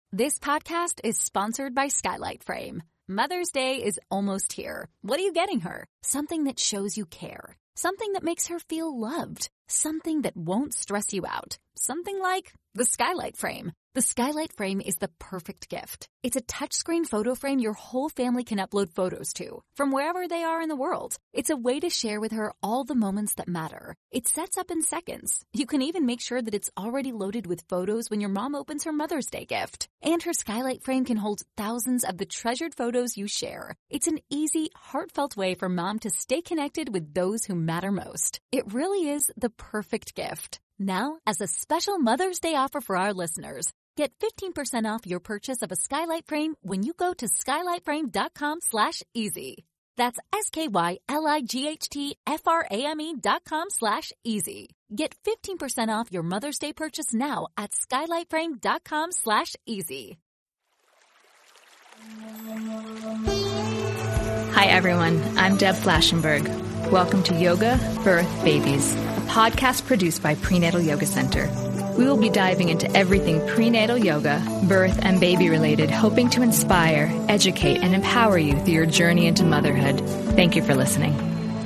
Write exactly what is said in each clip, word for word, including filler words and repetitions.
This podcast is sponsored by Skylight Frame. Mother's Day is almost here. What are you getting her? Something that shows you care. Something that makes her feel loved. Something that won't stress you out. Something like the Skylight Frame. The Skylight Frame is the perfect gift. It's a touchscreen photo frame your whole family can upload photos to, from wherever they are in the world. It's a way to share with her all the moments that matter. It sets up in seconds. You can even make sure that it's already loaded with photos when your mom opens her Mother's Day gift. And her Skylight Frame can hold thousands of the treasured photos you share. It's an easy, heartfelt way for mom to stay connected with those who matter most. It really is the perfect gift. Now, as a special Mother's Day offer for our listeners, get fifteen percent off your purchase of a Skylight Frame when you go to skylightframe.com slash easy. That's S-K-Y-L-I-G-H-T-F-R-A-M-E dot com slash easy. Get fifteen percent off your Mother's Day purchase now at skylightframe.com slash easy. Hi, everyone. I'm Deb Flashenberg. Welcome to Yoga, Birth, Babies, a podcast produced by Prenatal Yoga Center. We will be diving into everything prenatal yoga, birth, and baby related, hoping to inspire, educate, and empower you through your journey into motherhood. Thank you for listening.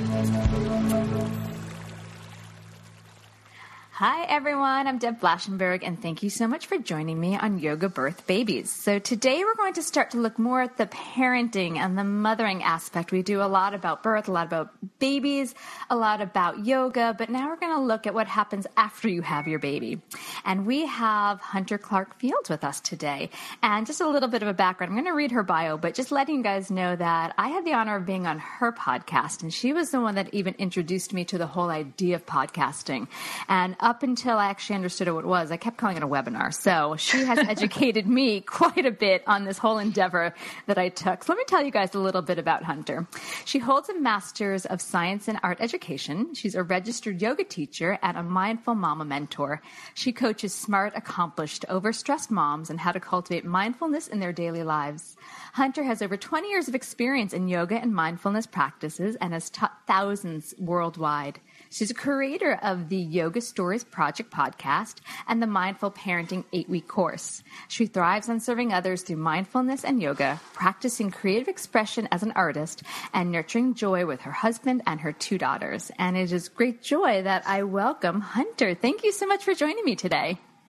Hi, everyone. I'm Deb Flashenberg, and thank you so much for joining me on Yoga Birth Babies. So today we're going to start to look more at the parenting and the mothering aspect. We do a lot about birth, a lot about babies, a lot about yoga, but now we're going to look at what happens after you have your baby. And we have Hunter Clarke-Fields with us today. And just a little bit of a background. I'm going to read her bio, but just letting you guys know that I had the honor of being on her podcast, and she was the one that even introduced me to the whole idea of podcasting. And up Up until I actually understood what it was, I kept calling it a webinar. So she has educated me quite a bit on this whole endeavor that I took. So let me tell you guys a little bit about Hunter. She holds a Master's of Science in Art Education. She's a registered yoga teacher and a mindful mama mentor. She coaches smart, accomplished, overstressed moms on how to cultivate mindfulness in their daily lives. Hunter has over twenty years of experience in yoga and mindfulness practices and has taught thousands worldwide. She's a creator of the Yoga Stories Project podcast and the Mindful Parenting eight-week course. She thrives on serving others through mindfulness and yoga, practicing creative expression as an artist, and nurturing joy with her husband and her two daughters. And it is great joy that I welcome Hunter. Thank you so much for joining me today.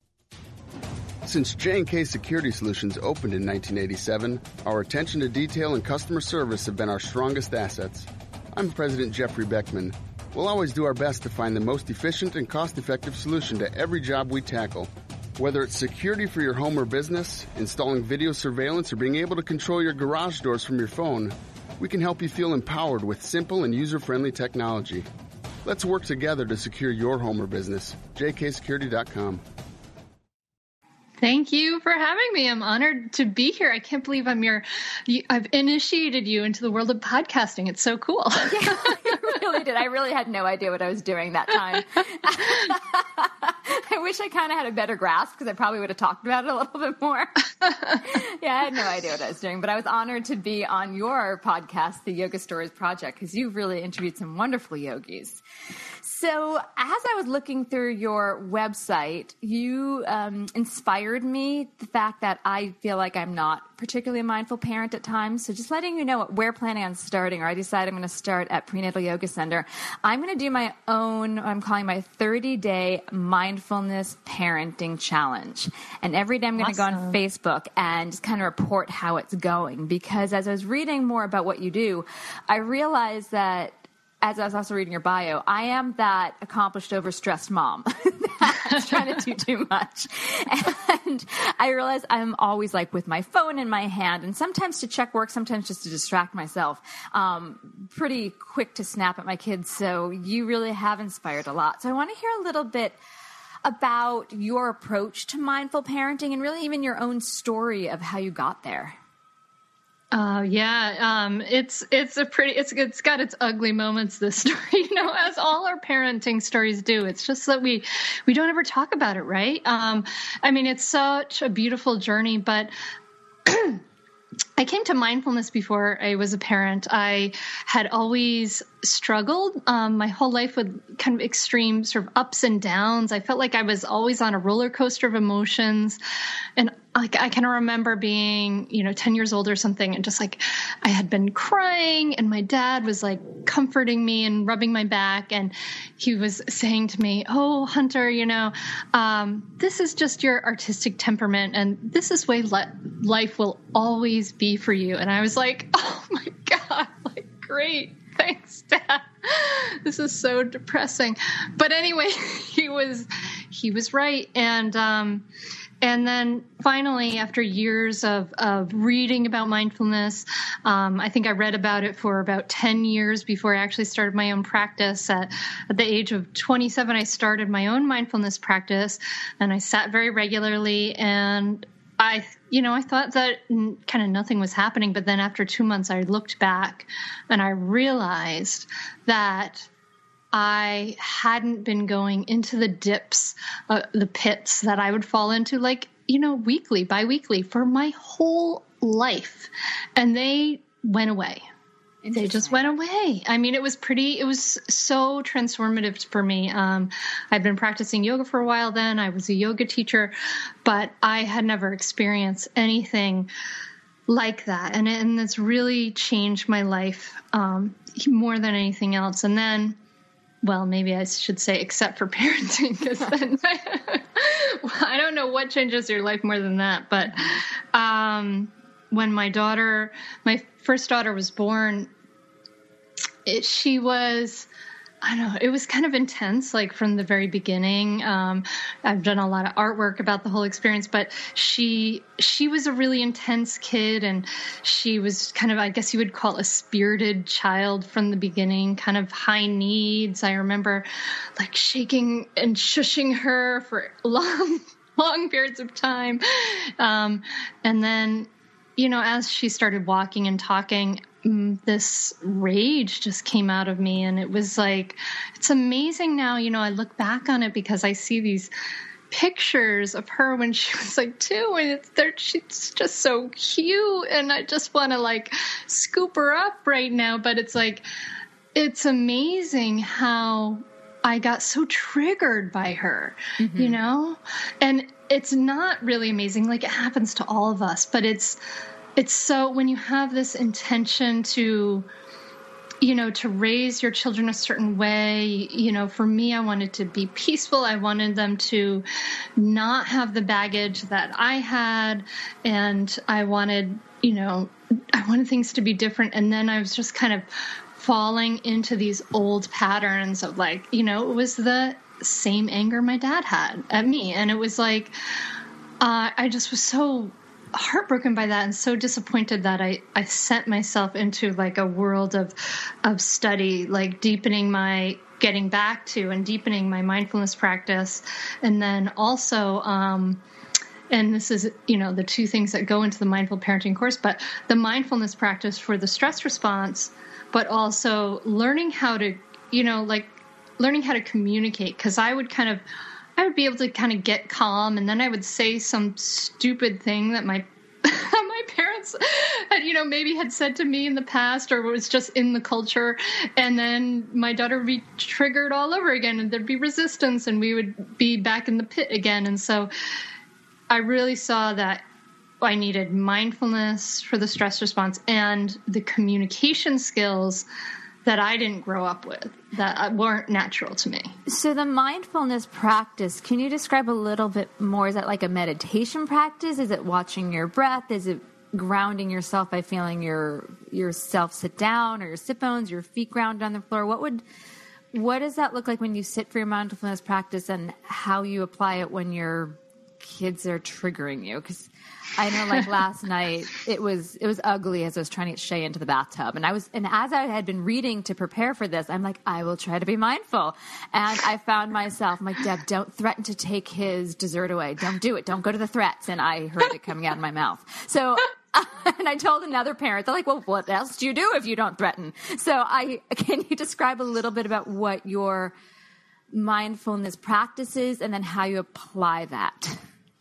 Since J and K Security Solutions opened in nineteen eighty-seven, our attention to detail and customer service have been our strongest assets. I'm President Jeffrey Beckman. We'll always do our best to find the most efficient and cost-effective solution to every job we tackle. Whether it's security for your home or business, installing video surveillance, or being able to control your garage doors from your phone, we can help you feel empowered with simple and user-friendly technology. Let's work together to secure your home or business. j k security dot com. Thank you for having me. I'm honored to be here. I can't believe I'm your, I've initiated you into the world of podcasting. It's so cool. Yeah, you really did. I really had no idea what I was doing that time. I wish I kind of had a better grasp because I probably would have talked about it a little bit more. Yeah, I had no idea what I was doing, but I was honored to be on your podcast, the Yoga Stories Project, because you've really interviewed some wonderful yogis. So as I was looking through your website, you um, inspired me, the fact that I feel like I'm not particularly a mindful parent at times. So just letting you know what we're planning on starting, or I decided I'm going to start at Prenatal Yoga Center. I'm going to do my own, I'm calling my thirty-day mindfulness parenting challenge. And every day I'm going awesome. to go on Facebook and just kind of report how it's going. Because as I was reading more about what you do, I realized that, as I was also reading your bio, I am that accomplished, overstressed mom that's trying to do too much. And I realize I'm always like with my phone in my hand, and sometimes to check work, sometimes just to distract myself. Um, pretty quick to snap at my kids. So you really have inspired a lot. So I want to hear a little bit about your approach to mindful parenting and really even your own story of how you got there. Oh, uh, yeah. Um, it's, it's a pretty, it's, it's got its ugly moments, this story, you know, as all our parenting stories do. It's just that we, we don't ever talk about it. Right. Um, I mean, it's such a beautiful journey, but I came to mindfulness before I was a parent. I had always struggled um, my whole life with kind of extreme sort of ups and downs. I felt like I was always on a roller coaster of emotions. And like, I kind of remember being, you know, ten years old or something, and just like I had been crying, and my dad was like comforting me and rubbing my back. And he was saying to me, "Oh, Hunter, you know, um, this is just your artistic temperament, and this is way le- life will always be for you." And I was like, "Oh my God, like, great. Thanks, Dad. This is so depressing." But anyway, he was, he was right. And, um, and then finally, after years of, of reading about mindfulness, um, I think I read about it for about ten years before I actually started my own practice. At, at the age of twenty-seven, I started my own mindfulness practice, and I sat very regularly. And I, you know, I thought that kind of nothing was happening. But then after two months, I looked back and I realized that I hadn't been going into the dips, uh, the pits that I would fall into, like, you know, weekly, biweekly for my whole life. And they went away. They just went away. I mean, it was pretty, it was so transformative for me. Um, I'd been practicing yoga for a while then. I was a yoga teacher, but I had never experienced anything like that. And, and it's really changed my life um, more than anything else. And then, well, maybe I should say except for parenting, because then well, I don't know what changes your life more than that. But um, when my daughter, my first daughter was born, it, she was, I don't know, it was kind of intense, like from the very beginning. Um, I've done a lot of artwork about the whole experience, but she, she was a really intense kid, and she was kind of, I guess you would call a spirited child from the beginning, kind of high needs. I remember like shaking and shushing her for long, long periods of time. Um, and then, you know, as she started walking and talking, this rage just came out of me. And it was like, it's amazing now, you know, I look back on it because I see these pictures of her when she was like two, and it's there, she's just so cute. And I just want to like scoop her up right now. But it's like, it's amazing how I got so triggered by her, mm-hmm. you know, and it's not really amazing. Like, it happens to all of us, but it's, It's so when you have this intention to, you know, to raise your children a certain way, you know, for me, I wanted to be peaceful. I wanted them to not have the baggage that I had. And I wanted, you know, I wanted things to be different. And then I was just kind of falling into these old patterns of like, you know, it was the same anger my dad had at me. And it was like, uh, I just was so heartbroken by that and so disappointed that I, I sent myself into like a world of, of study, like deepening my, getting back to and deepening my mindfulness practice. And then also, um, and this is, you know, the two things that go into the mindful parenting course, but the mindfulness practice for the stress response, but also learning how to, you know, like learning how to communicate. 'Cause I would kind of, I would be able to kind of get calm, and then I would say some stupid thing that my my parents had, you know, maybe had said to me in the past, or was just in the culture, and then my daughter would be triggered all over again, and there'd be resistance, and we would be back in the pit again. And so I really saw that I needed mindfulness for the stress response and the communication skills that I didn't grow up with, that weren't natural to me. So the mindfulness practice, can you describe a little bit more? Is that like a meditation practice? Is it watching your breath? Is it grounding yourself by feeling your yourself sit down, or your sit bones, your feet grounded on the floor? What would what does that look like when you sit for your mindfulness practice, and how you apply it when your kids are triggering you? Because I know, like last night, it was it was ugly as I was trying to get Shay into the bathtub, and I was, and as I had been reading to prepare for this, I'm like, I will try to be mindful, and I found myself, I'm like, Deb, don't threaten to take his dessert away, don't do it, don't go to the threats, and I heard it coming out of my mouth. So, and I told another parent, they're like, well, what else do you do if you don't threaten? So, I can you describe a little bit about what your mindfulness practice is, and then how you apply that?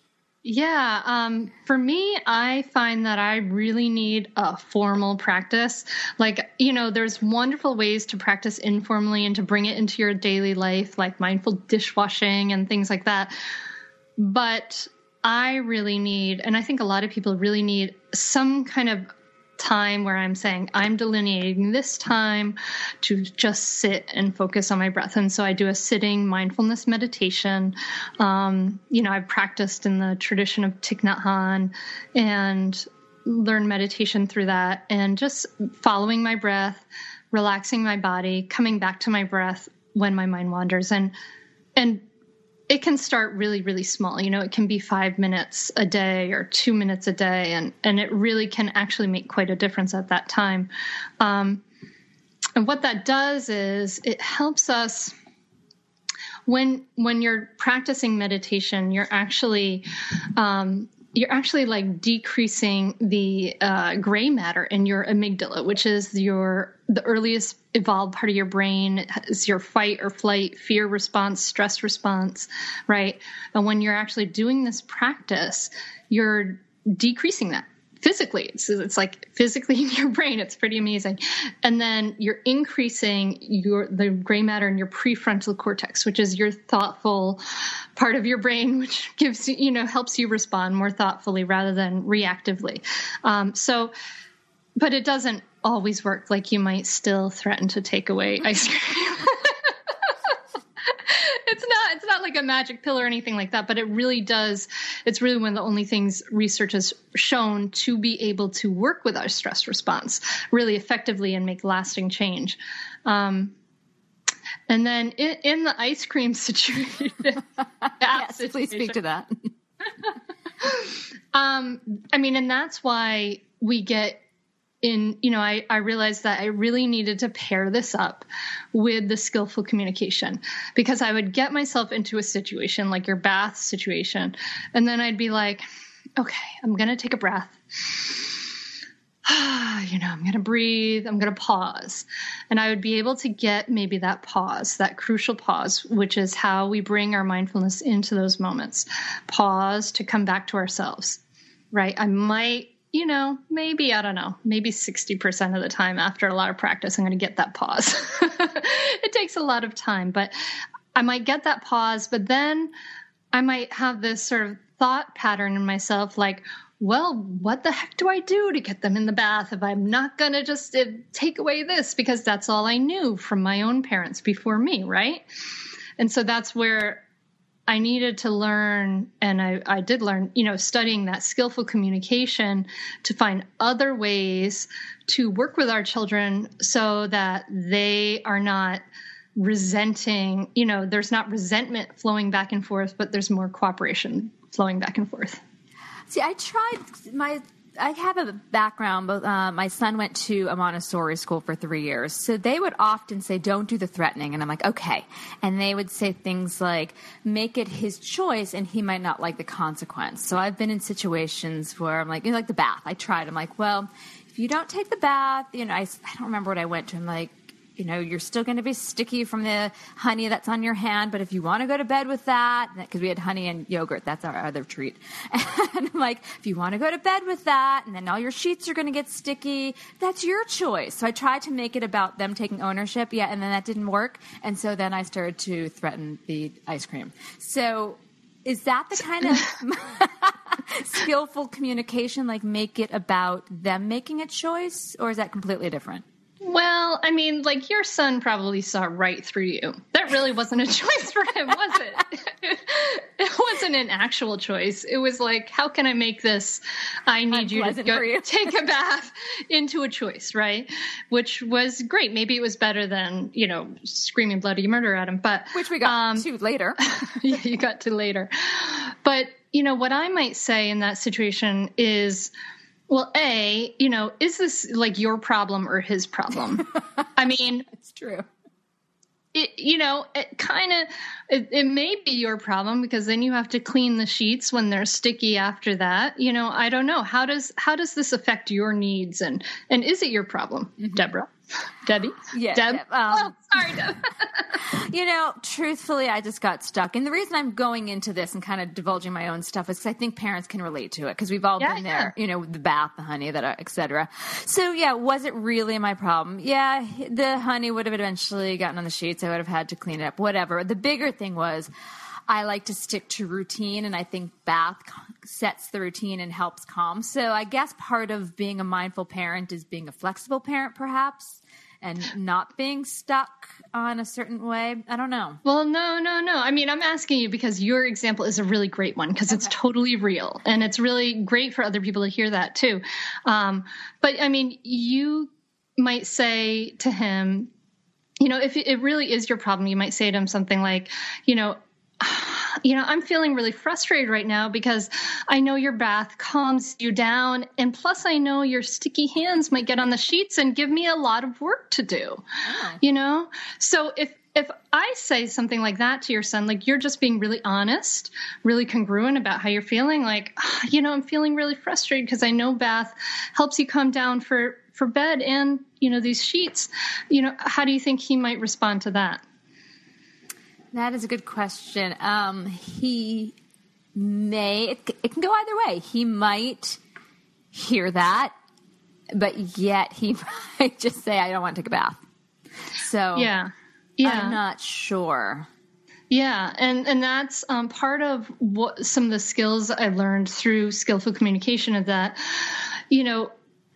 Yeah. Um, for me, I find that I really need a formal practice. Like, you know, there's wonderful ways to practice informally and to bring it into your daily life, like mindful dishwashing and things like that. But I really need, and I think a lot of people really need some kind of time where I'm saying I'm delineating this time to just sit and focus on my breath. And so I do a sitting mindfulness meditation. Um, you know, I've practiced in the tradition of Thich Nhat Hanh and learned meditation through that, and just following my breath, relaxing my body, coming back to my breath when my mind wanders. And, and it can start really, really small. You know, it can be five minutes a day or two minutes a day. And, and it really can actually make quite a difference at that time. Um, and what that does is it helps us when, when you're practicing meditation, you're actually, um, you're actually like decreasing the uh, gray matter in your amygdala, which is your the earliest evolved part of your brain. Is your fight or flight, fear response, stress response, right? And when you're actually doing this practice, you're decreasing that physically. It's, it's like physically in your brain. It's pretty amazing. And then you're increasing your the gray matter in your prefrontal cortex, which is your thoughtful part of your brain, which gives you, you know, helps you respond more thoughtfully rather than reactively. Um, so, but it doesn't always work. Like you might still threaten to take away ice cream. It's not, it's not like a magic pill or anything like that, but it really does. It's really one of the only things research has shown to be able to work with our stress response really effectively and make lasting change. Um, and then in, in the ice cream situation, yes, situation, please speak to that. um, I mean, and that's why we get in, you know, I, I realized that I really needed to pair this up with the skillful communication, because I would get myself into a situation like your bath situation. And then I'd be like, okay, I'm going to take a breath. You know, I'm going to breathe. I'm going to pause. And I would be able to get maybe that pause, that crucial pause, which is how we bring our mindfulness into those moments. Pause to come back to ourselves, right? I might, you know, maybe, I don't know, maybe sixty percent of the time after a lot of practice, I'm going to get that pause. It takes a lot of time, but I might get that pause, but then I might have this sort of thought pattern in myself, like, well, what the heck do I do to get them in the bath if I'm not going to just uh, take away this, because that's all I knew from my own parents before me, right? And so that's where I needed to learn, and I, I did learn, you know, studying that skillful communication to find other ways to work with our children so that they are not resenting, you know, there's not resentment flowing back and forth, but there's more cooperation flowing back and forth. See, I tried my... I have a background, but uh, my son went to a Montessori school for three years. So they would often say, don't do the threatening. And I'm like, okay. And they would say things like, make it his choice and he might not like the consequence. So I've been in situations where I'm like, you know, like the bath. I tried. I'm like, well, if you don't take the bath, you know, I, I don't remember what I went to. I'm like, you know, you're still going to be sticky from the honey that's on your hand. But if you want to go to bed with that, because we had honey and yogurt, that's our other treat. And I'm like, if you want to go to bed with that, and then all your sheets are going to get sticky, that's your choice. So I tried to make it about them taking ownership. Yeah. And then that didn't work. And so then I started to threaten the ice cream. So is that the kind of skillful communication, like make it about them making a choice, or is that completely different? Well, I mean, like your son probably saw right through you. That really wasn't a choice for him, was it? It wasn't an actual choice. It was like, how can I make this, I need you to go you. take a bath, into a choice, right? Which was great. Maybe it was better than, you know, screaming bloody murder at him. But Which we got um, to later. Yeah, you got to later. But, you know, what I might say in that situation is, well, A, you know, is this like your problem or his problem? I mean, it's true. It, you know, it kind of, it, it may be your problem, because then you have to clean the sheets when they're sticky after that. You know, I don't know. How does, how does this affect your needs? And, and is it your problem, mm-hmm. Deborah? Debbie? Yeah. Deb? Deb. Um, oh, sorry, Deb. You know, truthfully, I just got stuck. And the reason I'm going into this and kind of divulging my own stuff is because I think parents can relate to it because we've all yeah, been yeah. there, you know, with the bath, the honey, that, et cetera. So, yeah, was it really my problem? Yeah, the honey would have eventually gotten on the sheets. I would have had to clean it up, whatever. The bigger thing was I like to stick to routine, and I think bath sets the routine and helps calm. So I guess part of being a mindful parent is being a flexible parent, perhaps, and not being stuck on a certain way. I don't know. Well, no, no, no. I mean, I'm asking you because your example is a really great one because okay. it's totally real. And it's really great for other people to hear that too. Um, but I mean, you might say to him, you know, if it really is your problem, you might say to him something like, you know, you know, I'm feeling really frustrated right now because I know your bath calms you down. And plus, I know your sticky hands might get on the sheets and give me a lot of work to do, oh. you know? So if, if I say something like that to your son, like you're just being really honest, really congruent about how you're feeling, like, you know, I'm feeling really frustrated because I know bath helps you calm down for, for bed and, you know, these sheets, you know, how do you think he might respond to that? That is a good question. Um, he may, it, it can go either way. He might hear that, but yet he might just say, I don't want to take a bath. So yeah, yeah. I'm not sure. Yeah. And, and that's um, part of what some of the skills I learned through skillful communication of that, you know,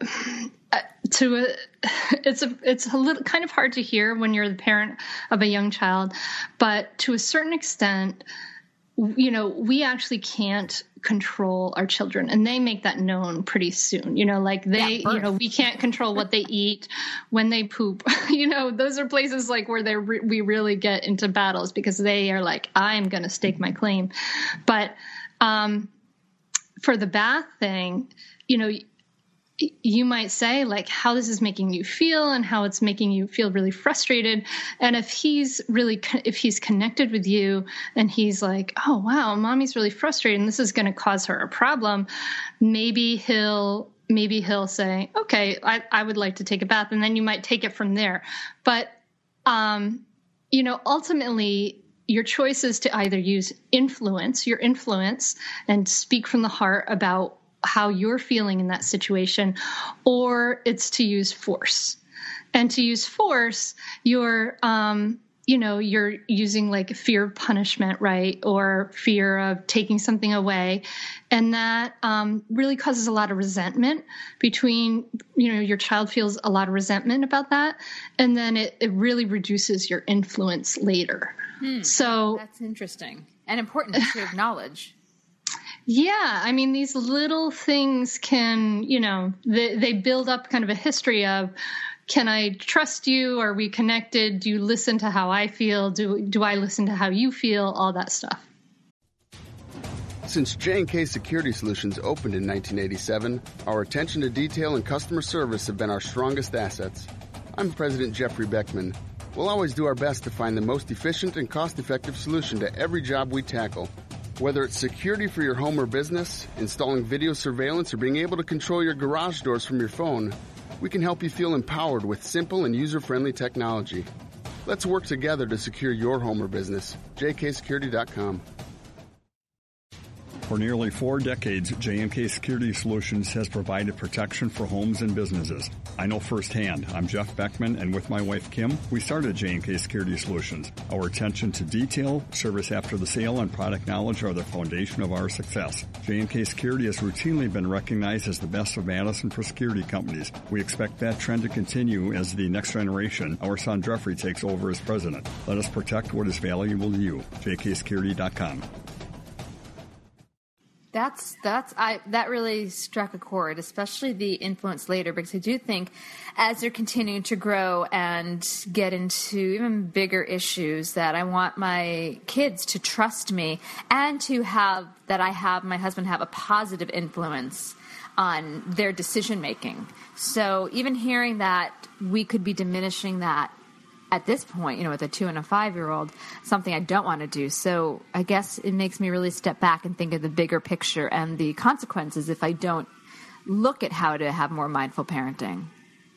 to a, it's a, it's a little kind of hard to hear when you're the parent of a young child, but to a certain extent, you know, we actually can't control our children, and they make that known pretty soon. You know, like they, yeah, you know, we can't control what they eat, when they poop. You know, those are places like where they re- we really get into battles because they are like, I'm going to stake my claim. But um, for the bath thing, you know, you might say like how this is making you feel and how it's making you feel really frustrated. And if he's really, if he's connected with you and he's like, oh, wow, mommy's really frustrated and this is going to cause her a problem, maybe he'll, maybe he'll say, okay, I, I would like to take a bath. And then you might take it from there. But, um, you know, ultimately, your choice is to either use influence, your influence, and speak from the heart about how you're feeling in that situation, or it's to use force. And to use force, you're, um, you know, you're using like fear of punishment, right? Or fear of taking something away. And that um, really causes a lot of resentment between, you know, your child feels a lot of resentment about that. And then it, it really reduces your influence later. Hmm, so that's interesting and important to acknowledge. Yeah. I mean, these little things can, you know, they, they build up kind of a history of, can I trust you? Are we connected? Do you listen to how I feel? Do, do I listen to how you feel? All that stuff. Since J and K Security Solutions opened in nineteen eighty-seven, our attention to detail and customer service have been our strongest assets. I'm President Jeffrey Beckman. We'll always do our best to find the most efficient and cost-effective solution to every job we tackle. Whether it's security for your home or business, installing video surveillance, or being able to control your garage doors from your phone, we can help you feel empowered with simple and user-friendly technology. Let's work together to secure your home or business. J K security dot com. For nearly four decades, J and K Security Solutions has provided protection for homes and businesses. I know firsthand. I'm Jeff Beckman, and with my wife, Kim, we started J and K Security Solutions. Our attention to detail, service after the sale, and product knowledge are the foundation of our success. J and K Security has routinely been recognized as the best of Madison for security companies. We expect that trend to continue as the next generation, our son Jeffrey, takes over as president. Let us protect what is valuable to you. J K security dot com. That's that's I that really struck a chord, especially the influence later, because I do think as they're continuing to grow and get into even bigger issues, that I want my kids to trust me and to have that I have my husband have a positive influence on their decision making. So even hearing that we could be diminishing that at this point, you know, with a two and a five-year-old, something I don't want to do. So I guess it makes me really step back and think of the bigger picture and the consequences if I don't look at how to have more mindful parenting.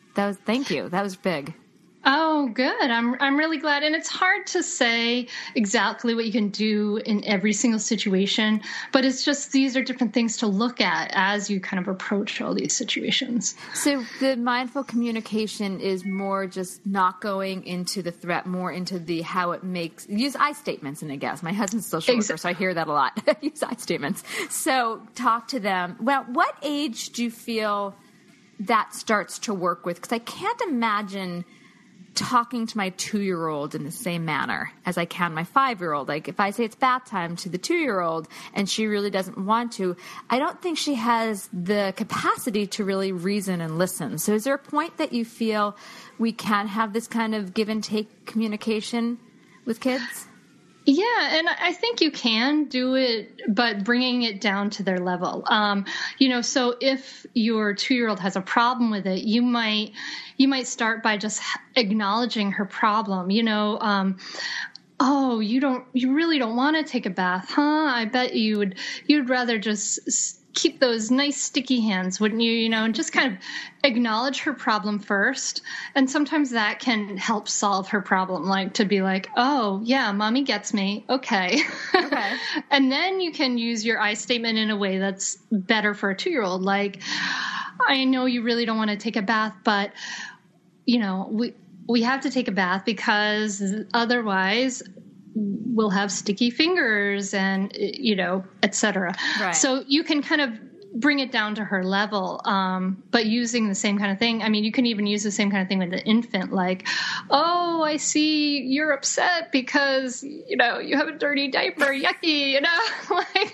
that was, thank you. That was big. Oh, good. I'm I'm really glad. And it's hard to say exactly what you can do in every single situation, but it's just these are different things to look at as you kind of approach all these situations. So the mindful communication is more just not going into the threat, more into the how it makes, use I statements in I guess. My husband's a social worker, so I hear that a lot. Use I statements. So talk to them. Well, what age do you feel that starts to work with? Because I can't imagine talking to my two-year-old in the same manner as I can my five-year-old. Like if I say it's bath time to the two-year-old and she really doesn't want to, I don't think she has the capacity to really reason and listen. So is there a point that you feel we can have this kind of give and take communication with kids? Yeah, and I think you can do it, but bringing it down to their level. Um, you know, so if your two-year-old has a problem with it, you might you might start by just acknowledging her problem. You know, um, oh, you don't, you really don't want to take a bath, huh? I bet you would, you'd rather just keep those nice sticky hands, wouldn't you? You know, and just kind of acknowledge her problem first. And sometimes that can help solve her problem, like to be like, oh, yeah, mommy gets me. Okay. Okay. And then you can use your I statement in a way that's better for a two-year-old. Like, I know you really don't want to take a bath, but, you know, we, we have to take a bath because otherwise we'll have sticky fingers and, you know, et cetera. Right. So you can kind of bring it down to her level, um, but using the same kind of thing. I mean, you can even use the same kind of thing with an infant, like, oh, I see you're upset because, you know, you have a dirty diaper, yucky, you know, like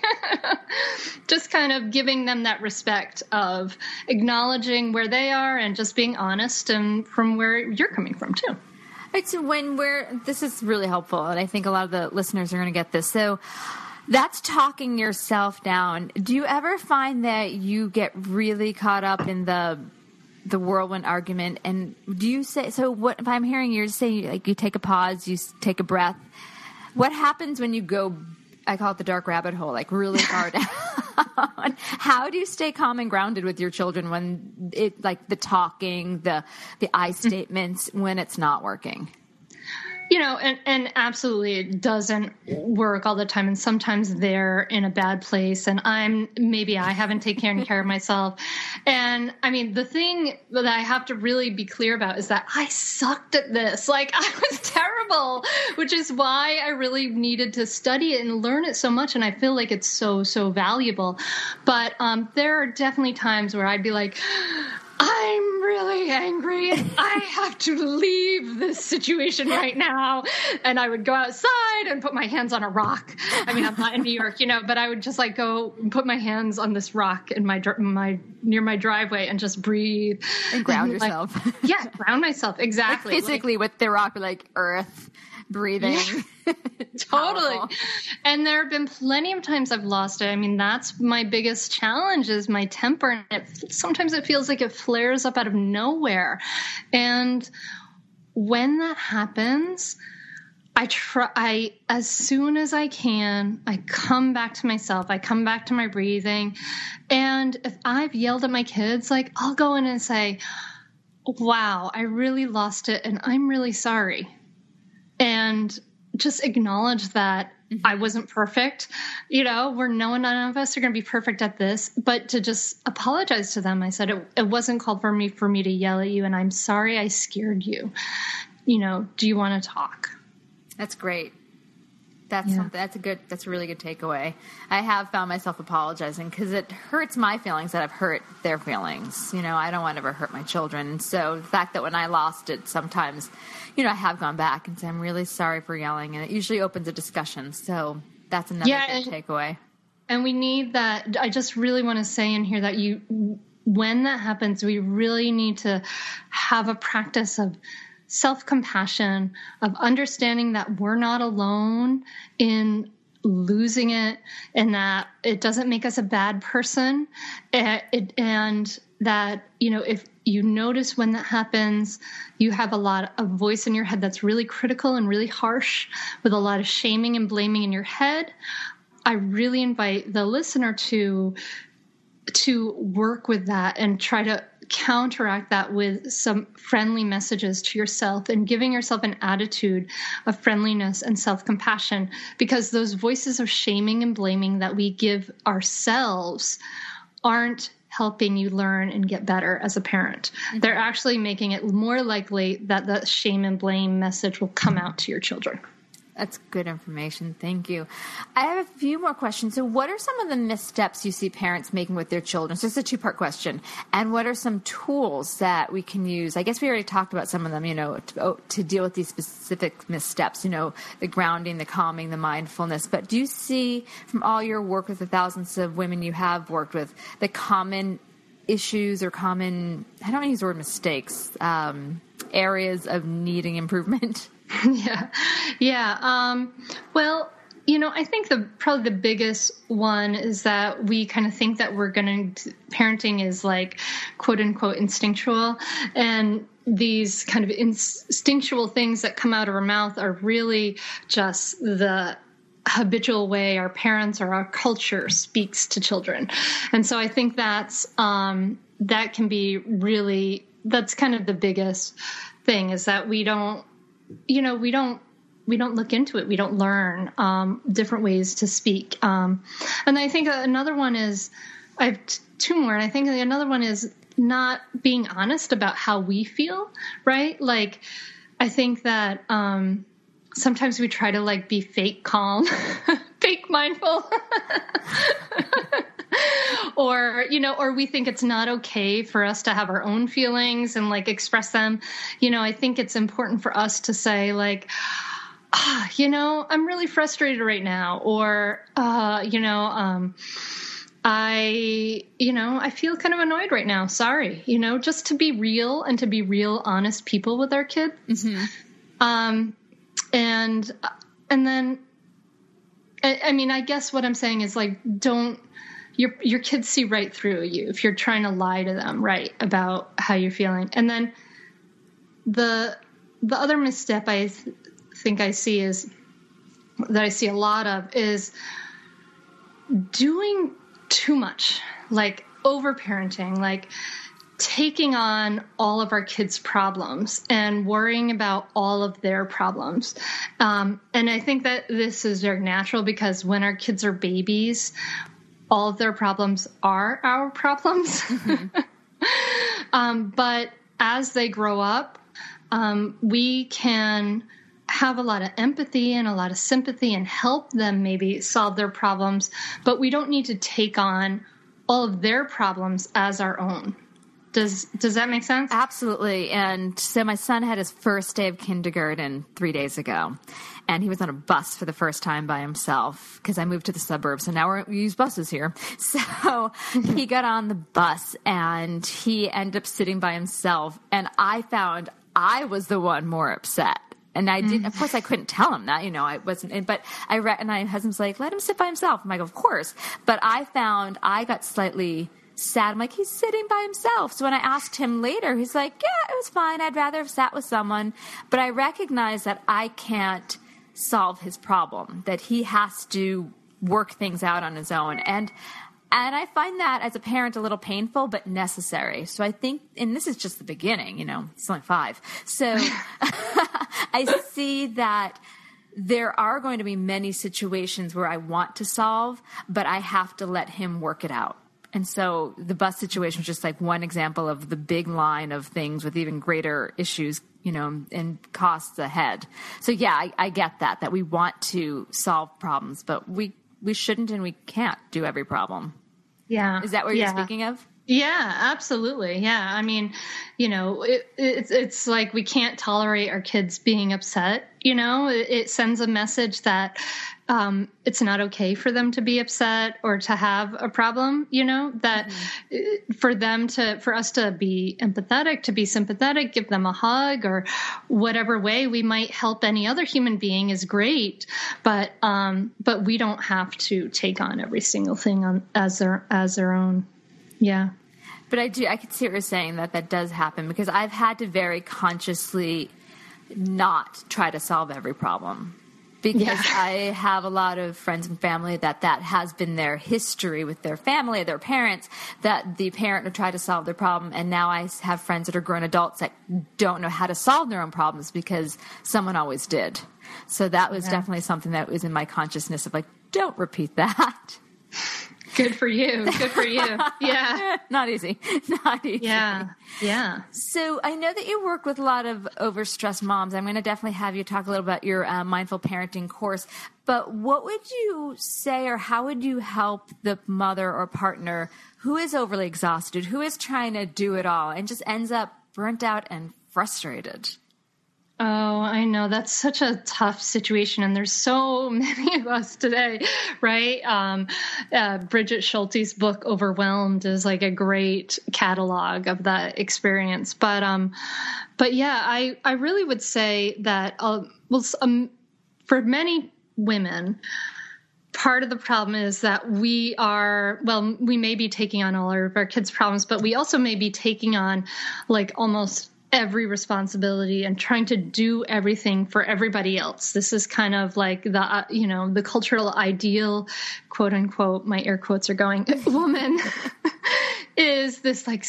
just kind of giving them that respect of acknowledging where they are and just being honest and from where you're coming from too. Right, so when we're, this is really helpful, and I think a lot of the listeners are going to get this. So that's talking yourself down. Do you ever find that you get really caught up in the the whirlwind argument? And do you say, so what, if I'm hearing you say, like, you take a pause, you take a breath, what happens when you go, I call it the dark rabbit hole, like really far down? How do you stay calm and grounded with your children when it, like the talking, the the I statements, when it's not working? You know, and, and absolutely it doesn't work all the time. And sometimes they're in a bad place and I'm, maybe I haven't taken care of myself. And I mean, the thing that I have to really be clear about is that I sucked at this. Like I was terrible, which is why I really needed to study it and learn it so much. And I feel like it's so, so valuable. But um, there are definitely times where I'd be like, I'm really angry and I have to leave this situation right now. And I would go outside and put my hands on a rock. I mean, I'm not in New York, you know, but I would just like go put my hands on this rock in my, my, near my driveway and just breathe. And ground and, yourself. Like, yeah, ground myself. Exactly. Like physically like, with the rock, like earth, breathing. Yeah, totally. And there have been plenty of times I've lost it. I mean, that's my biggest challenge is my temper. And it, sometimes it feels like it flares up out of nowhere. And when that happens, I try, I, as soon as I can, I come back to myself. I come back to my breathing. And if I've yelled at my kids, like I'll go in and say, wow, I really lost it. And I'm really sorry. And just acknowledge that mm-hmm. I wasn't perfect. You know, we're no none of us are going to be perfect at this, but to just apologize to them. I said, it, it wasn't called for me, for me to yell at you. And I'm sorry I scared you. You know, do you want to talk? That's great. That's yeah. something, that's a good, that's a really good takeaway. I have found myself apologizing because it hurts my feelings that I've hurt their feelings. You know, I don't want to ever hurt my children. So the fact that when I lost it, sometimes, you know, I have gone back and said, I'm really sorry for yelling. And it usually opens a discussion. So that's another yeah, good and, takeaway. And we need that. I just really want to say in here that you, when that happens, we really need to have a practice of self-compassion, of understanding that we're not alone in losing it and that it doesn't make us a bad person. It, it, and that, you know, if you notice when that happens, you have a lot of voice in your head that's really critical and really harsh with a lot of shaming and blaming in your head. I really invite the listener to to work with that and try to counteract that with some friendly messages to yourself and giving yourself an attitude of friendliness and self-compassion, because those voices of shaming and blaming that we give ourselves aren't helping you learn and get better as a parent. Mm-hmm. They're actually making it more likely that the shame and blame message will come out to your children. That's good information. Thank you. I have a few more questions. So what are some of the missteps you see parents making with their children? So it's a two-part question. And what are some tools that we can use? I guess we already talked about some of them, you know, to, to deal with these specific missteps, you know, the grounding, the calming, the mindfulness. But do you see from all your work with the thousands of women you have worked with, the common issues or common, I don't want to use the word mistakes, um, areas of needing improvement? Yeah. Yeah. Um, well, you know, I think the probably the biggest one is that we kind of think that we're going to, parenting is like, quote unquote, instinctual. And these kind of instinctual things that come out of our mouth are really just the habitual way our parents or our culture speaks to children. And so I think that's, um, that can be really, that's kind of the biggest thing, is that we don't, you know, we don't, we don't look into it. We don't learn um, different ways to speak. Um, and I think another one is, I have t- two more, and I think another one is not being honest about how we feel, right? Like, I think that um, sometimes we try to like be fake calm, fake mindful. Or, you know, or we think it's not okay for us to have our own feelings and like express them. You know, I think it's important for us to say like, ah, you know, I'm really frustrated right now. Or, uh, you know, um, I, you know, I feel kind of annoyed right now. Sorry, you know, just to be real and to be real, honest people with our kids. Mm-hmm. Um, and, and then, I, I mean, I guess what I'm saying is like, don't, Your your kids see right through you if you're trying to lie to them, right, about how you're feeling. And then the the other misstep I th- think I see is that I see a lot of is doing too much, like over-parenting, like taking on all of our kids' problems and worrying about all of their problems. Um, and I think that this is very natural because when our kids are babies, all of their problems are our problems. Mm-hmm. um, but as they grow up, um, we can have a lot of empathy and a lot of sympathy and help them maybe solve their problems, but we don't need to take on all of their problems as our own. Does does that make sense? Absolutely. And so my son had his first day of kindergarten three days ago. And he was on a bus for the first time by himself because I moved to the suburbs. So now we're, we use buses here. So he got on the bus and he ended up sitting by himself. And I found I was the one more upset. And I didn't, of course, I couldn't tell him that, you know, I wasn't, but I read, and my husband's like, let him sit by himself. I'm like, of course. But I found I got slightly sad. I'm like, he's sitting by himself. So when I asked him later, he's like, yeah, it was fine. I'd rather have sat with someone. But I recognize that I can't solve his problem, that he has to work things out on his own. And and I find that as a parent a little painful, but necessary. So I think, and this is just the beginning, you know, he's only five. So I see that there are going to be many situations where I want to solve, but I have to let him work it out. And so the bus situation was just like one example of the big line of things with even greater issues, you know, and costs ahead. So yeah, I, I get that, that we want to solve problems, but we, we shouldn't and we can't do every problem. Yeah. Is that what yeah. you're speaking of? Yeah, absolutely. Yeah. I mean, you know, it, it's, it's like we can't tolerate our kids being upset. You know, it, it sends a message that um, it's not okay for them to be upset or to have a problem, you know, that mm-hmm. for them to, for us to be empathetic, to be sympathetic, give them a hug or whatever way we might help any other human being is great. But, um, but we don't have to take on every single thing on as their, as their own. Yeah. But I do, I can see what you're saying, that that does happen because I've had to very consciously not try to solve every problem. Because Yeah. I have a lot of friends and family that that has been their history with their family, their parents, that the parent would try to solve their problem. And now I have friends that are grown adults that don't know how to solve their own problems because someone always did. So that was Yeah. definitely something that was in my consciousness of like, don't repeat that. Good for you. Good for you. Yeah. Not easy. Not easy. Yeah. Yeah. So I know that you work with a lot of overstressed moms. I'm going to definitely have you talk a little about your uh, mindful parenting course. But what would you say, or how would you help the mother or partner who is overly exhausted, who is trying to do it all and just ends up burnt out and frustrated? Oh, I know. That's such a tough situation. And there's so many of us today, right? Um, uh, Bridget Schulte's book, Overwhelmed, is like a great catalog of that experience. But, um, but yeah, I, I really would say that, uh, well, um, for many women, part of the problem is that we are, well, we may be taking on all of our kids' problems, but we also may be taking on like almost every responsibility and trying to do everything for everybody else. This is kind of like the, uh, you know, the cultural ideal, quote unquote, my air quotes are going, woman is this like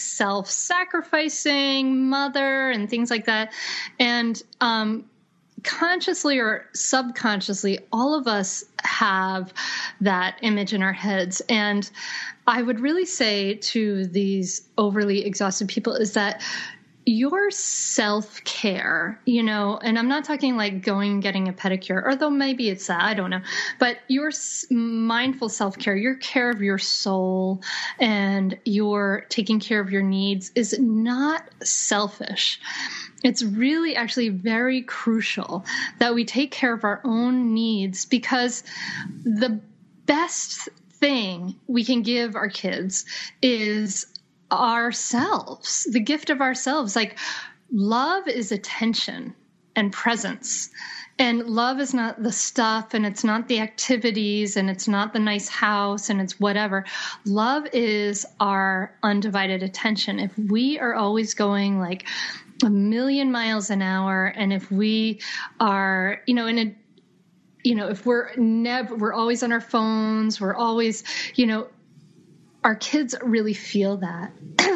self-sacrificing mother and things like that. And, um, consciously or subconsciously, all of us have that image in our heads. And I would really say to these overly exhausted people is that your self-care, you know, and I'm not talking like going and getting a pedicure, although maybe it's that, I don't know, but your mindful self-care, your care of your soul and your taking care of your needs is not selfish. It's really actually very crucial that we take care of our own needs, because the best thing we can give our kids is ourselves, the gift of ourselves. Like, love is attention and presence. And love is not the stuff, and it's not the activities, and it's not the nice house, and it's whatever. Love is our undivided attention. If we are always going like a million miles an hour, and if we are, you know, in a, you know, if we're never, we're always on our phones, we're always, you know, our kids really feel that.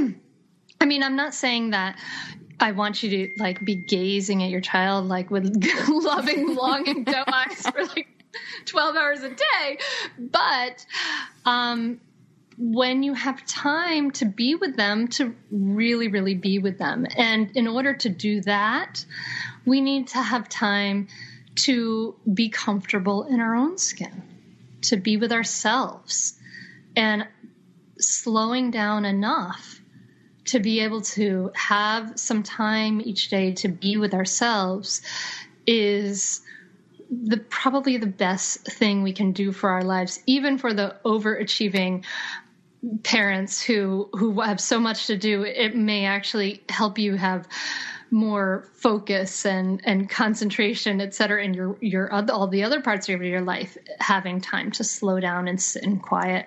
I mean, I'm not saying that I want you to like be gazing at your child like with loving, longing doe eyes for like twelve hours a day. But um, when you have time to be with them, to really, really be with them. And in order to do that, we need to have time to be comfortable in our own skin, to be with ourselves, and slowing down enough to be able to have some time each day to be with ourselves is the probably the best thing we can do for our lives, even for the overachieving parents who who have so much to do. It may actually help you have more focus and, and concentration, et cetera, in your, your all the other parts of your life, having time to slow down and sit in quiet.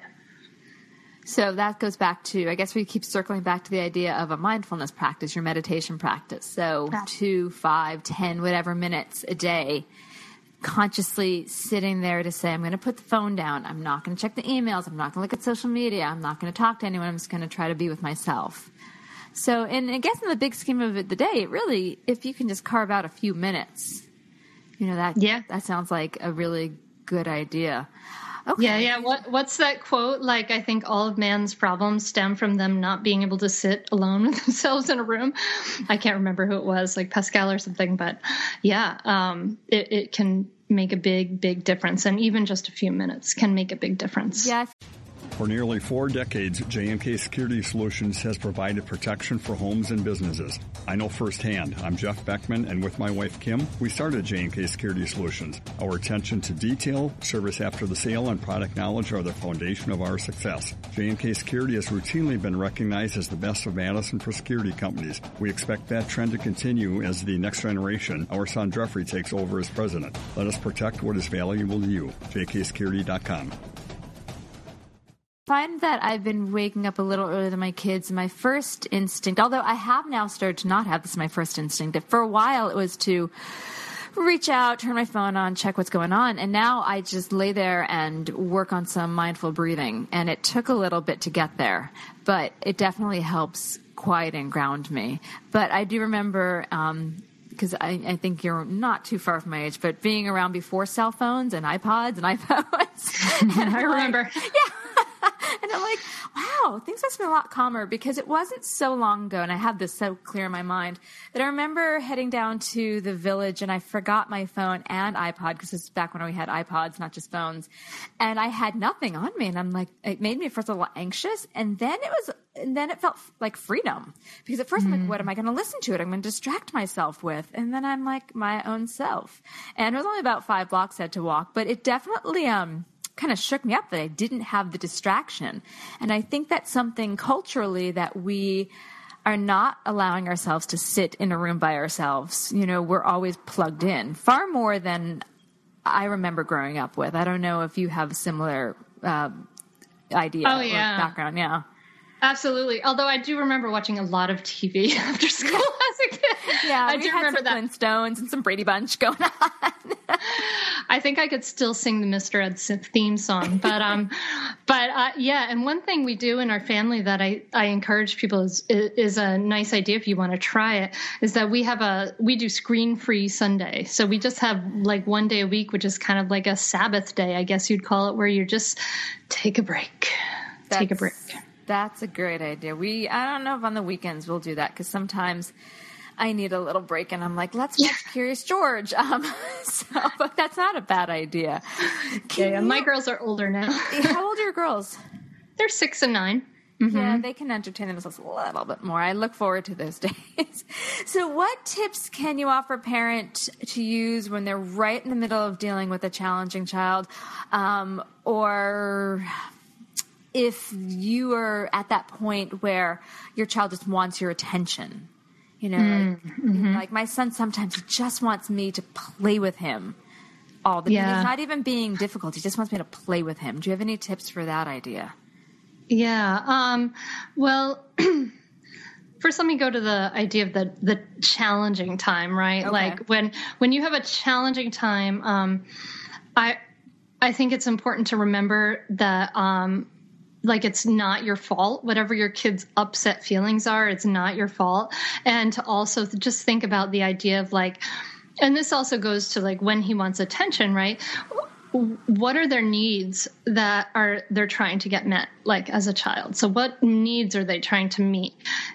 So that goes back to, I guess we keep circling back to the idea of a mindfulness practice, your meditation practice. So yeah. two, five, ten, whatever minutes a day, consciously sitting there to say, I'm going to put the phone down. I'm not going to check the emails. I'm not going to look at social media. I'm not going to talk to anyone. I'm just going to try to be with myself. So, and I guess in the big scheme of it, the day, it really, if you can just carve out a few minutes, you know, that, yeah. that sounds like a really good idea. Okay. Yeah, yeah. What what's that quote? Like, I think all of man's problems stem from them not being able to sit alone with themselves in a room. I can't remember who it was, like Pascal or something. But yeah, um, it, it can make a big, big difference. And even just a few minutes can make a big difference. Yeah. For nearly four decades, J M K Security Solutions has provided protection for homes and businesses. I know firsthand. I'm Jeff Beckman, and with my wife, Kim, we started J M K Security Solutions. Our attention to detail, service after the sale, and product knowledge are the foundation of our success. J M K Security has routinely been recognized as the best of Madison for security companies. We expect that trend to continue as the next generation, our son Jeffrey, takes over as president. Let us protect what is valuable to you. J K security dot com. I find that I've been waking up a little earlier than my kids. My first instinct, although I have now started to not have this my first instinct, for a while it was to reach out, turn my phone on, check what's going on. And now I just lay there and work on some mindful breathing. And it took a little bit to get there, but it definitely helps quiet and ground me. But I do remember, um, because I, I think you're not too far from my age, but being around before cell phones and iPods and iPhones. And I remember. Like, yeah. And I'm like, wow, things must have been a lot calmer, because it wasn't so long ago, and I have this so clear in my mind, that I remember heading down to the village and I forgot my phone and iPod, because this is back when we had iPods, not just phones. And I had nothing on me, and I'm like, it made me first a little anxious, and then it was, and then it felt like freedom, because at first mm. I'm like, what am I going to listen to it? I'm going to distract myself with. And then I'm like my own self. And it was only about five blocks I had to walk, but it definitely, um, kind of shook me up that I didn't have the distraction. And I think that's something culturally that we are not allowing ourselves to sit in a room by ourselves. You know, we're always plugged in, far more than I remember growing up with. I don't know if you have a similar uh, idea oh, yeah. or background. Yeah. Absolutely. Although I do remember watching a lot of T V after school as a kid. Yeah, I we do had remember some that. Flintstones and some Brady Bunch going on. I think I could still sing the Mister Ed theme song, but um, but uh, yeah. And one thing we do in our family that I, I encourage people is is a nice idea if you want to try it, is that we have a we do screen free Sunday. So we just have like one day a week, which is kind of like a Sabbath day, I guess you'd call it, where you just take a break, That's, take a break. That's a great idea. We I don't know if on the weekends we'll do that, because sometimes I need a little break, and I'm like, let's watch yeah. Curious George. Um, so, but that's not a bad idea. Yeah, yeah, my girls are older now. How old are your girls? They're six and nine. Mm-hmm. Yeah, they can entertain themselves a little bit more. I look forward to those days. So what tips can you offer a parent to use when they're right in the middle of dealing with a challenging child? Um, or if you are at that point where your child just wants your attention? You know, like, mm-hmm. like my son sometimes he just wants me to play with him all the time. Yeah. He's not even being difficult. He just wants me to play with him. Do you have any tips for that idea? Yeah. Um, well, first let me go to the idea of the, the challenging time, right? Okay. Like when, when you have a challenging time, um, I, I think it's important to remember that, um, like it's not your fault. Whatever your kid's upset feelings are, it's not your fault. And to also just think about the idea of like, and this also goes to like when he wants attention, right? What are their needs that are they're trying to get met, like as a child? So what needs are they trying to meet?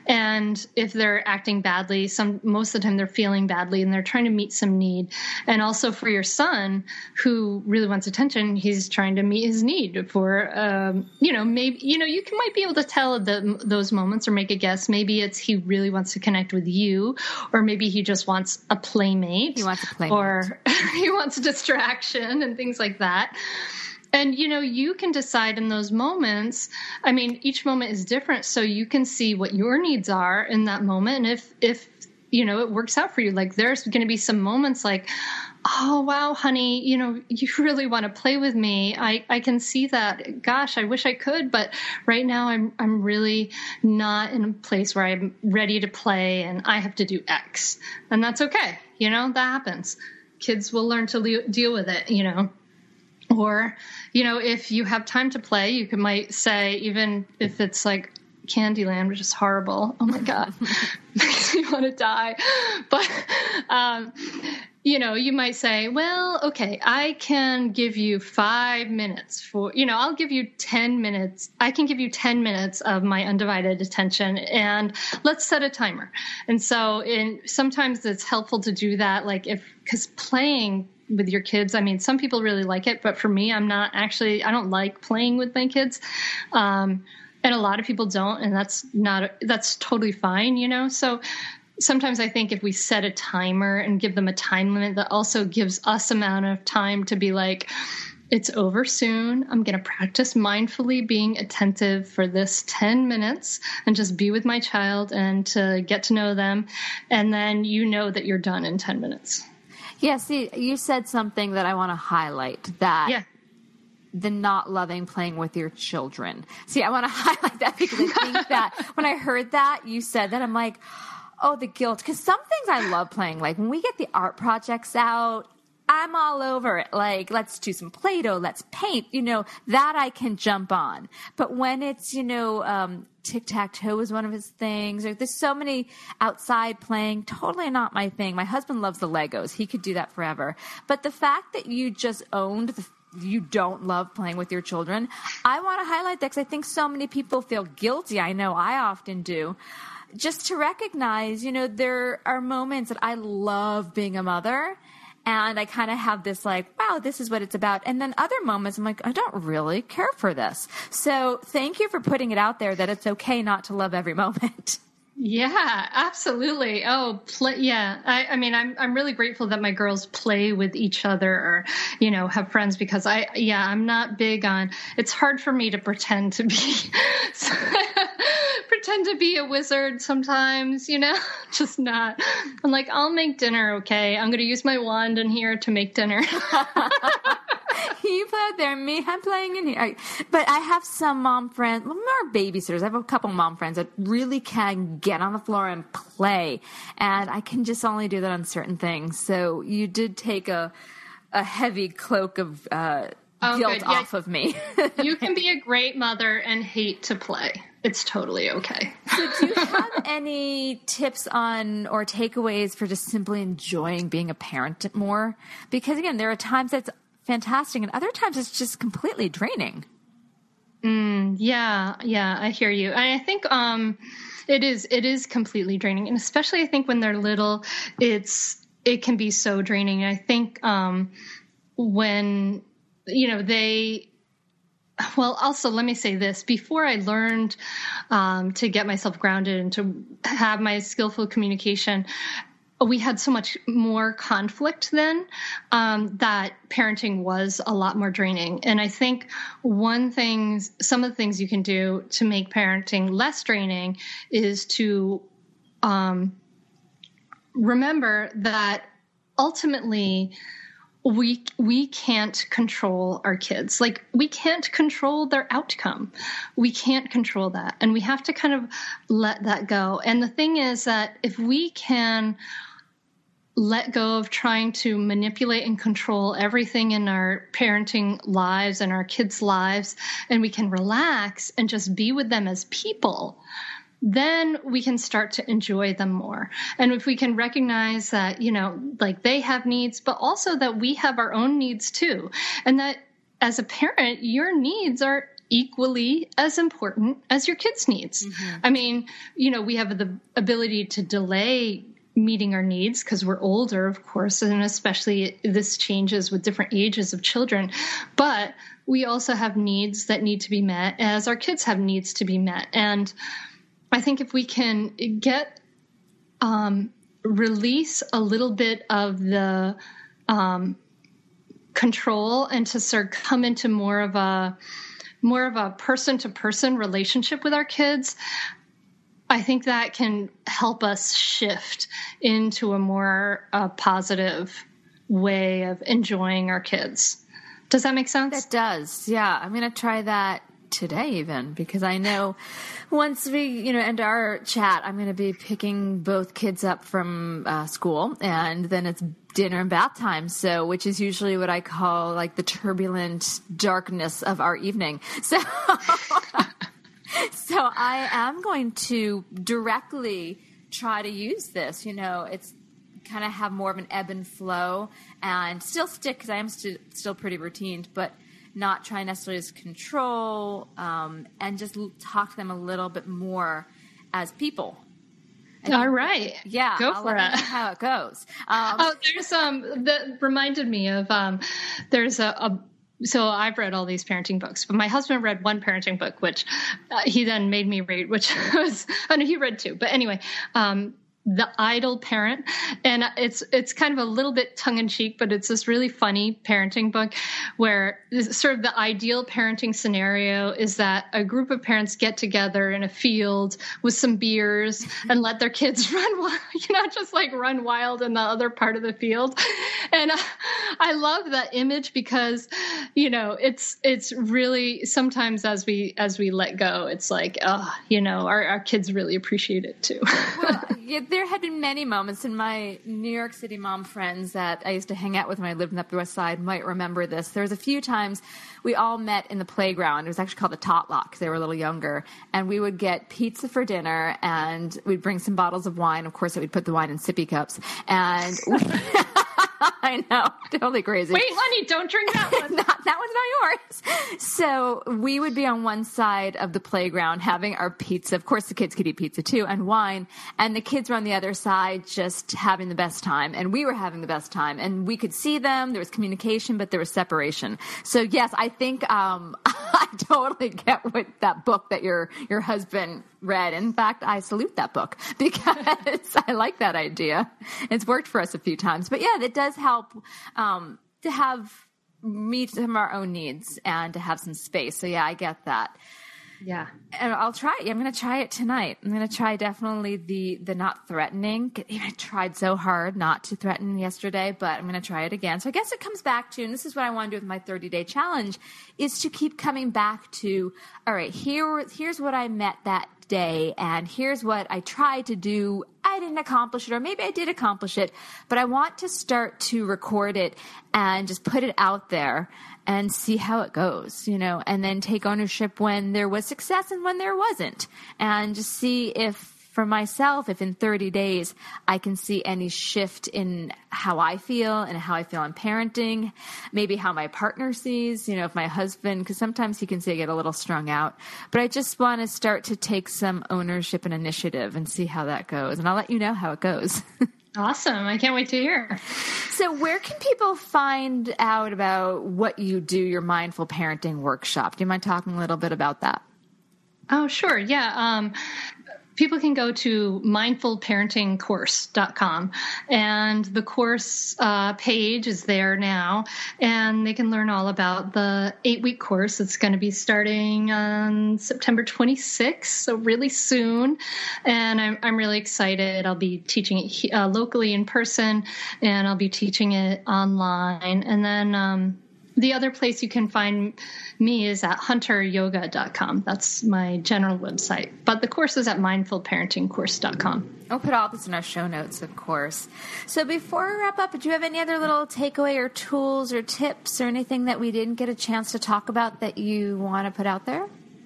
And if they're acting badly, some most of the time they're feeling badly and they're trying to meet some need. And also for your son who really wants attention, he's trying to meet his need for, um, you know, maybe, you know, you can, might be able to tell the, those moments or make a guess. Maybe it's he really wants to connect with you, or maybe he just wants a playmate. He wants a playmate. Or he wants a distraction and things like that. And, you know, you can decide in those moments, I mean, each moment is different, so you can see what your needs are in that moment. And if, if you know, it works out for you, like there's going to be some moments like, oh, wow, honey, you know, you really want to play with me. I, I can see that. Gosh, I wish I could, but right now I'm I'm really not in a place where I'm ready to play and I have to do X. And that's okay. You know, that happens. Kids will learn to le- deal with it, you know. Or, you know, if you have time to play, you can, might say, even if it's like Candyland, which is horrible. Oh, my God. Makes me want to die. But, um, you know, you might say, well, okay, I can give you five minutes for, you know, I'll give you ten minutes. I can give you ten minutes of my undivided attention, and let's set a timer. And so in, sometimes it's helpful to do that, like if, because playing with your kids, I mean, some people really like it, but for me, I'm not actually, I don't like playing with my kids. Um, and a lot of people don't, and that's not, that's totally fine, you know? So sometimes I think if we set a timer and give them a time limit, that also gives us amount of time to be like, it's over soon. I'm going to practice mindfully being attentive for this ten minutes and just be with my child and to get to know them. And then you know that you're done in ten minutes. Yeah, see, you said something that I want to highlight, that yeah. the not loving playing with your children. See, I want to highlight that because I think that when I heard that, you said that, I'm like, Oh, the guilt. Because some things I love playing. Like when we get the art projects out, I'm all over it. Like, let's do some Play-Doh, let's paint, you know, that I can jump on. But when it's, you know, um, tic-tac-toe is one of his things. Or there's so many outside playing, totally not my thing. My husband loves the Legos. He could do that forever. But the fact that you just owned the you don't love playing with your children, I want to highlight that because I think so many people feel guilty. I know I often do. Just to recognize, you know, there are moments that I love being a mother. And I kind of have this like, wow, this is what it's about. And then other moments, I'm like, I don't really care for this. So thank you for putting it out there that it's okay not to love every moment. Yeah, absolutely. Oh, play, yeah. I, I mean, I'm I'm really grateful that my girls play with each other or, you know, have friends because I, yeah, I'm not big on, it's hard for me to pretend to be, pretend to be a wizard sometimes, you know, just not. I'm like, I'll make dinner, okay? I'm going to use my wand in here to make dinner. You play out there, me, I'm playing in here. But I have some mom friends, well, more babysitters. I have a couple mom friends that really can get on the floor and play. And I can just only do that on certain things. So you did take a a heavy cloak of uh, oh, guilt yeah. off of me. You can be a great mother and hate to play. It's totally okay. So do you have any tips on or takeaways for just simply enjoying being a parent more? Because, again, there are times that's fantastic, and other times it's just completely draining. Mm, yeah, yeah, I hear you. And I think um, it is it is completely draining, and especially I think when they're little, it's it can be so draining. And I think um, when you know they. Well, also, let me say this. Before I learned um, to get myself grounded and to have my skillful communication, we had so much more conflict then um, that parenting was a lot more draining. And I think one thing, some of the things you can do to make parenting less draining is to um, remember that ultimately we we can't control our kids. Like, we can't control their outcome. We can't control that. And we have to kind of let that go. And the thing is that if we can let go of trying to manipulate and control everything in our parenting lives and our kids' lives, and we can relax and just be with them as people, then we can start to enjoy them more. And if we can recognize that, you know, like they have needs, but also that we have our own needs too. And that as a parent, your needs are equally as important as your kids' needs. Mm-hmm. I mean, you know, we have the ability to delay meeting our needs because we're older, of course, and especially this changes with different ages of children. But we also have needs that need to be met as our kids have needs to be met. And I think if we can get um, release a little bit of the um, control and to sort of come into more of a more of a person-to-person relationship with our kids, I think that can help us shift into a more uh, positive way of enjoying our kids. Does that make sense? That does. Yeah. I'm going to try that today even, because I know once we, you know, end our chat, I'm going to be picking both kids up from uh, school, and then it's dinner and bath time. So, which is usually what I call like the turbulent darkness of our evening. So, so I am going to directly try to use this. You know, it's kind of have more of an ebb and flow, and still stick because I am st- still pretty routine, but not try necessarily to control, um, and just talk to them a little bit more as people. All right. Yeah. Go I'll for let it. you know how it goes. Um, oh, there's um that reminded me of um there's a, a so I've read all these parenting books, but my husband read one parenting book, which uh, he then made me read, which was, oh no, he read two, but anyway, um, The Idle Parent. And it's it's kind of a little bit tongue-in-cheek, but it's this really funny parenting book where sort of the ideal parenting scenario is that a group of parents get together in a field with some beers and let their kids run wild, you know, just like run wild in the other part of the field. And I, I love that image because, you know, it's it's really sometimes as we as we let go, it's like, oh, you know, our, our kids really appreciate it too. well, yeah, there had been many moments, and my New York City mom friends that I used to hang out with when I lived in the Upper West Side might remember this. There was a few times we all met in the playground. It was actually called the Tot-Lock because they were a little younger. And we would get pizza for dinner, and we'd bring some bottles of wine. Of course, we'd put the wine in sippy cups. And I know, totally crazy. Wait, honey, don't drink that one. not, that one's not yours. So we would be on one side of the playground having our pizza. Of course, the kids could eat pizza too, and wine. And the kids were on the other side just having the best time. And we were having the best time. And we could see them. There was communication, but there was separation. So yes, I think um, I totally get what that book that your your husband read. In fact, I salute that book because I like that idea. It's worked for us a few times. But yeah, it does help um, to have meet some of our own needs and to have some space. So yeah, I get that. Yeah. And I'll try it. I'm going to try it tonight. I'm going to try definitely the, the not threatening. I tried so hard not to threaten yesterday, but I'm going to try it again. So I guess it comes back to, and this is what I want to do with my thirty day challenge, is to keep coming back to, all right, here, here's what I met that day, and here's what I tried to do. I didn't accomplish it, or maybe I did accomplish it, but I want to start to record it and just put it out there and see how it goes, you know, and then take ownership when there was success and when there wasn't, and just see if, for myself, if in thirty days I can see any shift in how I feel and how I feel in parenting, maybe how my partner sees, you know, if my husband, because sometimes he can say I get a little strung out, but I just want to start to take some ownership and initiative and see how that goes. And I'll let you know how it goes. Awesome. I can't wait to hear. So where can people find out about what you do, your mindful parenting workshop? Do you mind talking a little bit about that? Oh, sure. Yeah. Um, people can go to mindful parenting course dot com, and the course uh, page is there now, and they can learn all about the eight-week course that's going to be starting on September twenty-sixth, so really soon, and I'm, I'm really excited. I'll be teaching it uh, locally in person, and I'll be teaching it online, and then um, the other place you can find me is at hunter yoga dot com. That's my general website. But the course is at mindful parenting course dot com. I'll put all this in our show notes, of course. So before we wrap up, do you have any other little takeaway or tools or tips or anything that we didn't get a chance to talk about that you want to put out there?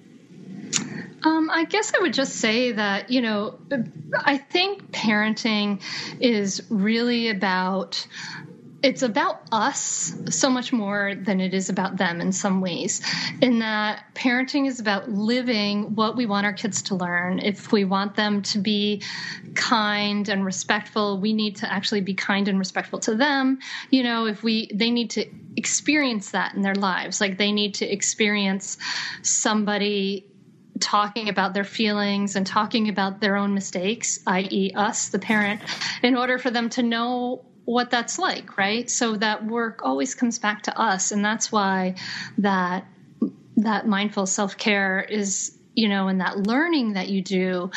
Um, I guess I would just say that, you know, I think parenting is really about It's about us so much more than it is about them in some ways, in that parenting is about living what we want our kids to learn. If we want them to be kind and respectful, we need to actually be kind and respectful to them. You know, if we, they need to experience that in their lives, like they need to experience somebody talking about their feelings and talking about their own mistakes, that is us, the parent, in order for them to know what that's like, right? So that work always comes back to us. And that's why that that mindful self-care is, you know, and that learning that you do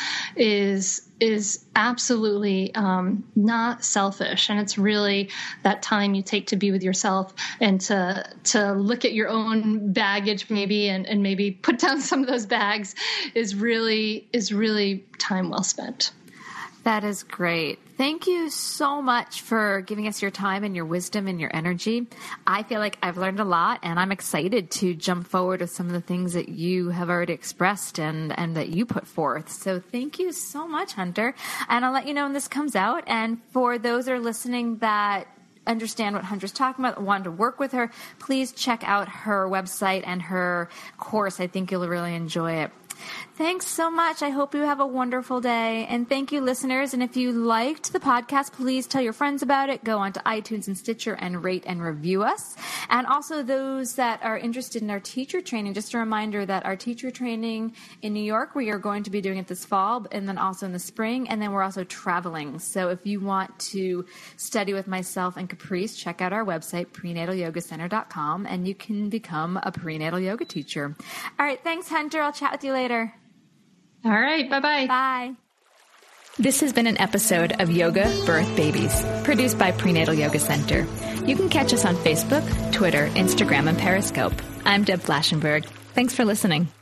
is is absolutely um, not selfish. And it's really that time you take to be with yourself and to to look at your own baggage maybe and, and maybe put down some of those bags is really is really time well spent. That is great. Thank you so much for giving us your time and your wisdom and your energy. I feel like I've learned a lot, and I'm excited to jump forward with some of the things that you have already expressed and, and that you put forth. So thank you so much, Hunter. And I'll let you know when this comes out. And for those that are listening that understand what Hunter's talking about, want to work with her, please check out her website and her course. I think you'll really enjoy it. Thanks so much. I hope you have a wonderful day. And thank you, listeners. And if you liked the podcast, please tell your friends about it. Go onto iTunes and Stitcher and rate and review us. And also those that are interested in our teacher training, just a reminder that our teacher training in New York, we are going to be doing it this fall and then also in the spring. And then we're also traveling. So if you want to study with myself and Caprice, check out our website, prenatal yoga center dot com, and you can become a prenatal yoga teacher. All right. Thanks, Hunter. I'll chat with you later. All right. Bye-bye. Bye. This has been an episode of Yoga Birth Babies, produced by Prenatal Yoga Center. You can catch us on Facebook, Twitter, Instagram, and Periscope. I'm Deb Flashenberg. Thanks for listening.